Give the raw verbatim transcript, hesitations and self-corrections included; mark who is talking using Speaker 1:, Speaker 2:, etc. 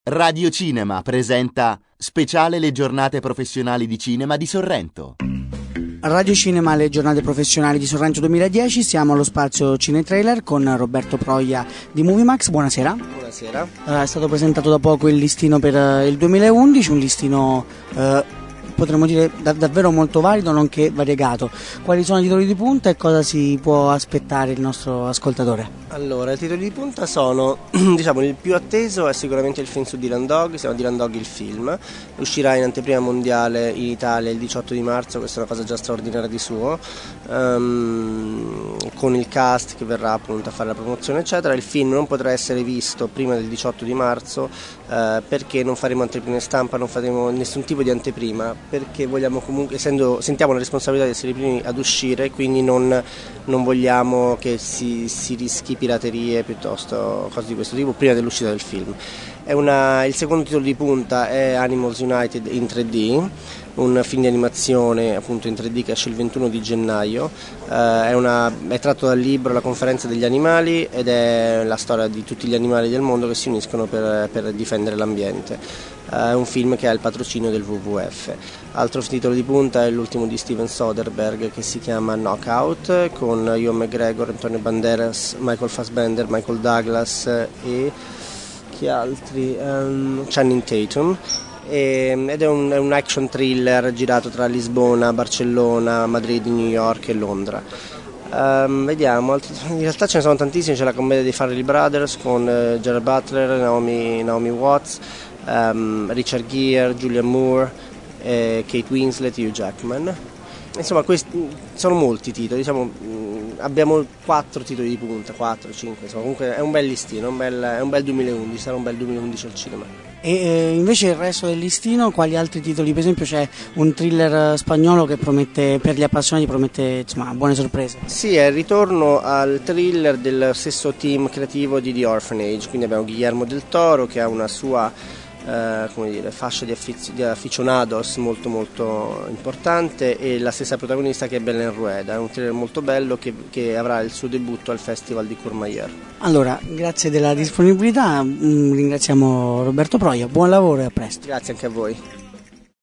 Speaker 1: Radio Cinema presenta Speciale le giornate professionali di cinema di Sorrento.
Speaker 2: Radio Cinema le giornate professionali di Sorrento duemiladieci, siamo allo spazio Cinetrailer con Roberto Proia di Moviemax. Buonasera.
Speaker 3: Buonasera.
Speaker 2: Uh, è stato presentato da poco il listino per uh, il duemilaundici, un listino uh, potremmo dire da- davvero molto valido nonché variegato. Quali sono i titoli di punta e cosa si può aspettare il nostro ascoltatore?
Speaker 3: Allora, i titoli di punta sono, diciamo, il più atteso è sicuramente il film su Dylan Dog, si chiama Dylan Dog il film, uscirà in anteprima mondiale in Italia il diciotto di marzo, questa è una cosa già straordinaria di suo, um, con il cast che verrà appunto a fare la promozione eccetera. Il film non potrà essere visto prima del diciotto di marzo uh, perché non faremo anteprima stampa, non faremo nessun tipo di anteprima, perché vogliamo comunque, essendo, sentiamo la responsabilità di essere i primi ad uscire, quindi non, non vogliamo che si, si rischi piraterie piuttosto cose di questo tipo prima dell'uscita del film. È una, il secondo titolo di punta è Animals United in tre D, un film di animazione appunto in tre D che esce il ventuno di gennaio, uh, è, una, è tratto dal libro La conferenza degli animali ed è la storia di tutti gli animali del mondo che si uniscono per, per difendere l'ambiente. Uh, è un film che ha il patrocinio del W W F. Altro titolo di punta è l'ultimo di Steven Soderbergh che si chiama Knockout, con Ewan McGregor, Antonio Banderas, Michael Fassbender, Michael Douglas e chi altri? Um, Channing Tatum. Ed è un, è un action thriller girato tra Lisbona, Barcellona, Madrid, New York e Londra. Um, vediamo, in realtà ce ne sono tantissimi, c'è la commedia dei Farrelly Brothers con uh, Gerard Butler, Naomi, Naomi Watts, um, Richard Gere, Julianne Moore, eh, Kate Winslet, Hugh Jackman. Insomma, questi sono molti titoli, diciamo, mh, abbiamo quattro titoli di punta, quattro, cinque, insomma, comunque è un bel listino, un bel, è un bel duemilaundici, sarà un bel duemilaundici al cinema.
Speaker 2: E eh, invece il resto del listino, quali altri titoli? Per esempio c'è un thriller spagnolo che promette, per gli appassionati promette insomma buone sorprese.
Speaker 3: Sì, è il ritorno al thriller del stesso team creativo di The Orphanage, quindi abbiamo Guillermo del Toro che ha una sua eh, come dire, fascia di, affiz- di aficionados molto molto importante e la stessa protagonista che è Belén Rueda. È un thriller molto bello che, che avrà il suo debutto al Festival di Courmayeur.
Speaker 2: Allora, grazie della disponibilità, ringraziamo Roberto Proia, buon lavoro e a presto.
Speaker 3: Grazie anche a voi.